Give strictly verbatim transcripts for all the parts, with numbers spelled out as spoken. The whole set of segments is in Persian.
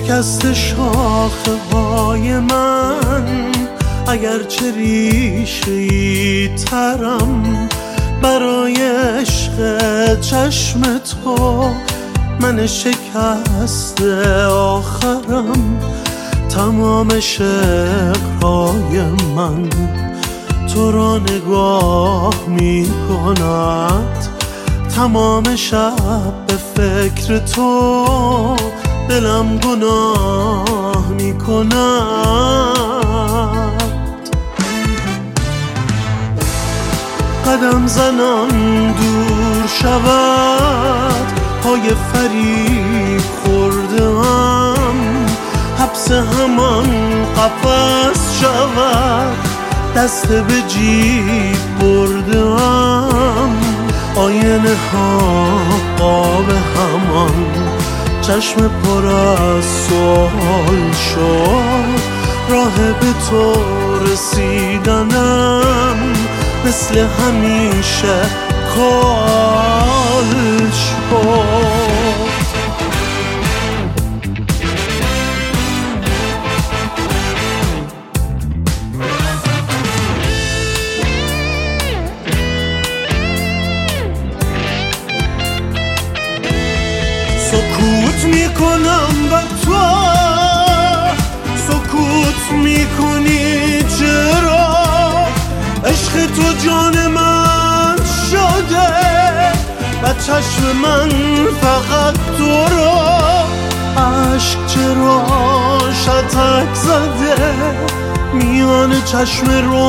شکست شاخه های من، اگرچه ریشه‌ای ترم، برای عشق چشم تو من شکست آخرم. تمام شعرهای من تو را نگاه می کند، تمام شب به فکر تو دلم گناه می کند. قدم زنان دور شود، پای فریب خوردم، حبس همان قفس شود، دست به جیب بردم. آینه ها قاب همان، چشم پر از سوال شد، راه به تو رسیدنم مثل همیشه کال شد. سکوت میکنم و تو سکوت میکنی، چرا؟ عشق تو جان من شده و چشم من فقط تو را. عشق چرا شتک زده میان چشم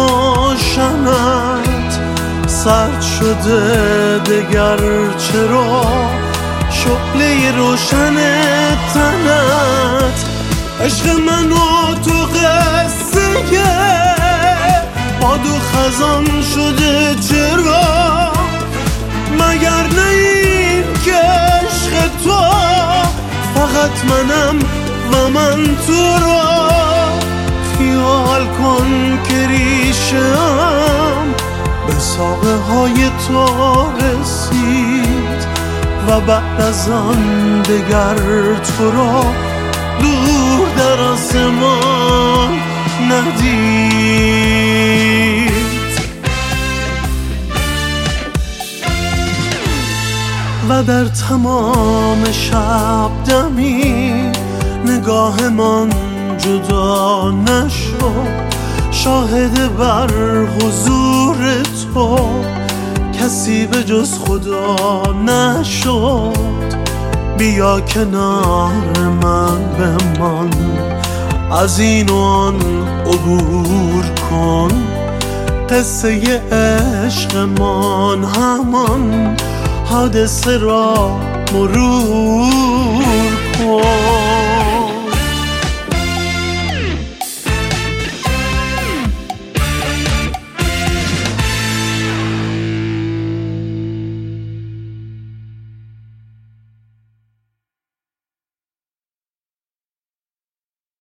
روشنت، سرد شده دگر چرا شعله روشن تنت. عشق من و تو قصه باد و خزان شده، چرا؟ مگر نه این که عشق تو فقط منم و من تو را. خیال کن که ریشه‌ام به ساقه های تو رسید و بعد از آن دگر تو را دور در آسمان ندید. و در تمام شب دمی نگاهمان جدا نشد، شاهد بر حضور تو کسی به جز خدا نشد. بیا کنار من بمان، از این و آن عبور کن، قصه عشقمان همان حادثه را مرور کن.